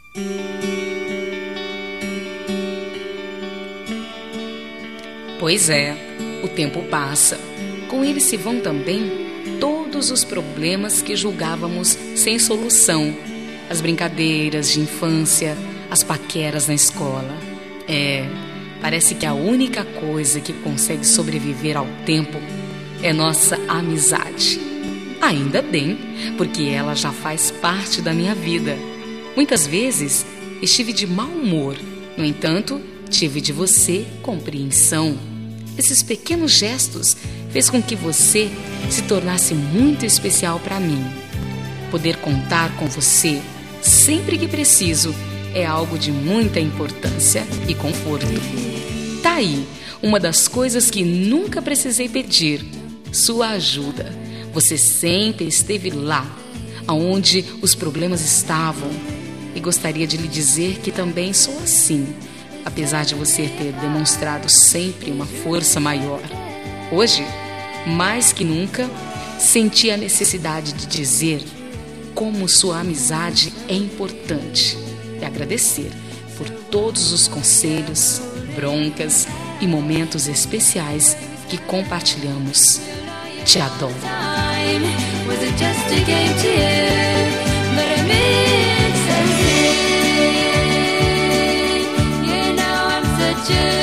Pois é, o tempo passa. Com ele se vão também todos os problemas que julgávamos sem solução. As brincadeiras de infância, as paqueras na escola. Parece que a única coisa que consegue sobreviver ao tempo é nossa amizade. Ainda bem, porque ela já faz parte da minha vida. Muitas vezes estive de mau humor, no entanto, tive de você compreensão. Esses pequenos gestos fez com que você se tornasse muito especial para mim. Poder contar com você sempre que preciso é algo de muita importância e conforto. Tá aí, uma das coisas que nunca precisei pedir, sua ajuda. Você sempre esteve lá, aonde os problemas estavam. E gostaria de lhe dizer que também sou assim, apesar de você ter demonstrado sempre uma força maior. Hoje, mais que nunca, senti a necessidade de dizer como sua amizade é importante e agradecer por todos os conselhos, broncas e momentos especiais que compartilhamos. Te adoro. Just